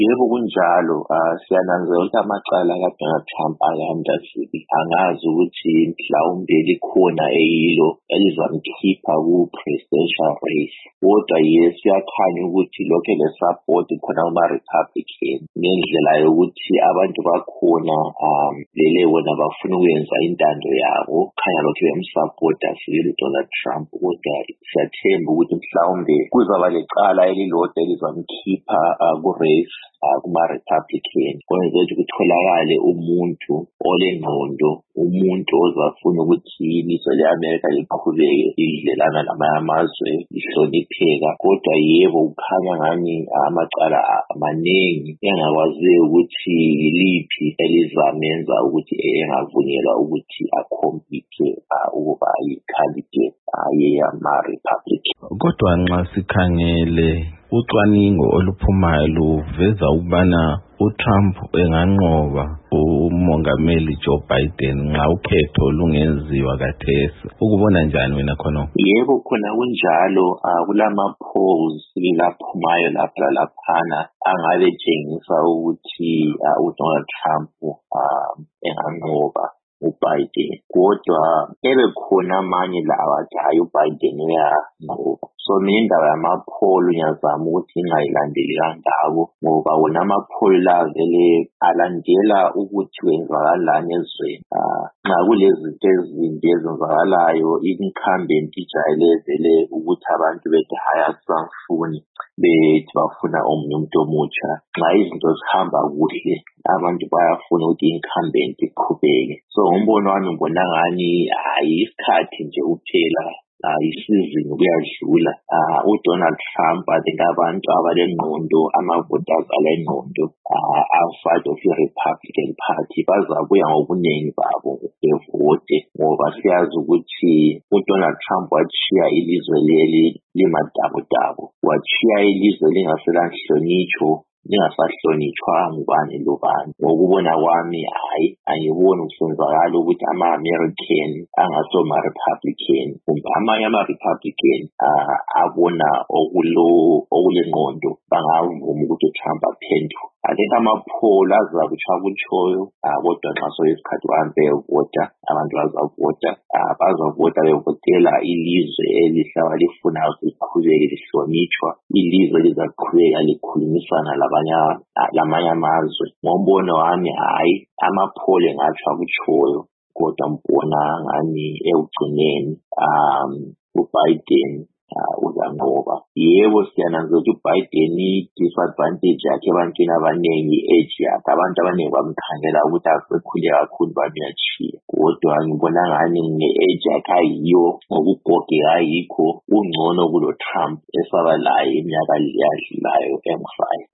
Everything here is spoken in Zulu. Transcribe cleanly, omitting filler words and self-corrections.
Yebo, kunjalo. Siyananzela ukuthi amacala kaDonald Trump ayandazile. Angazi ukuthi mhlawumbe likhona eyilo elizamkhipha ku-presidential race. Kodwa siyakhanya ukuthi lokho le-support khona kuma-Republican ngendlela yokuthi abantu bakhona vele wona bafuna ukwenza intando yabo. Khanya lokho bemsupporta sibili uDonald Trump. Kodwa siyathemba ukuthi mhlawumbe kuzaba lecala elilodwa elizamkhipha ku-race kuma-Republican. Kwenza ukuthi kutholakale umuntu olengqondo, umuntu ozafuna ukuthi ilizwe le-Amerika liqhubeke lidlelana namanye amazwe lihlonipheka. Kodwa yebo, kukhanya ngani amacala maningi engakwaziyo ukuthi yiliphi elizamenza ukuthi engavunyelwa ukuthi akhompithe ukuba yi-candidate yama-Republican. Kodwa nxa sikhangele ucwaningo oluphumayo luveza ukubana uTrump enganqoba umongameli Joe Biden nxa ukhetho lungenziwa kathesi. Ukubona njani wena khona? Yebo, khona kunjalo. Kulama-polls laphumayo lapha laphana angabe tshengisa ukuthi uDonald Trump enganqoba uBiden. Kodwa ebekhona amanye lawa athi hayi uBiden uyanqoba. So mina indaba yama-poll ngiyazama ukuthi ngingayilandeli kangako, ngoba wona ama-poll la vele alandela ukuthi kwenzakalani ezweni. Nxa kulezi zinto ezimbi ezenzakalayo, incumbent ijayele vele ukuthi abantu bethi hayi asangifuni, bethi bafuna omunye umuntu omutsha. Nxa izinto zihamba kuhle, abantu bayafuna ukuthi incumbent iqhubeke. So ngombono wami ngibona ngani hayi isikhathi nje kuphela, isizini kuyadlula. uDonald Trump I think abantu abalengqondo, ama-voters alengqondo outside of i-Republican Party bazabuya ngobuningi babo bevote, ngoba siyazi ukuthi uDonald Trump wachiya ilizwe leli limadabudabu, wachiya ilizwe lingaselanhlonitsho, lingasahlonitshwa ngubani lobani. Ngokubona kwami hayi, angiboni kusenzakala ukuthi ama-American angasoma-Republican kumbe amanye ama-Republican abona okulengqondo bangavuma ukuthi uTrump aphenduke. I think ama-poll azakutshakutshoyo, kodwa nxa soyisikhathi abantu beyovota, abantu bazavota bevotela ilizwe elihlaba lifunayo ukuthi liqhubeke lihlonitshwa, ilizwe elizaqhubeka likhulumisana lamanye amazwe. Ngombono wami hayi, ama-poll engatsho akutshoyo, kodwa mbona ngani ekugcineni uBiden uzanqoba. Yebo, siyananzela ukuthi uBiden i-disadvantage yakhe ebantwini abaningi, i-age yakhe. Abantu abaningi bamkhangela ukuthi asekhule kakhulu bamuyachiya. Kodwa ngibona ngani nge-age yakhe ayiyo, ngokugogeka ayikho, ungcono kulo Trump esaba laye iminyaka yadlulayo engu-5.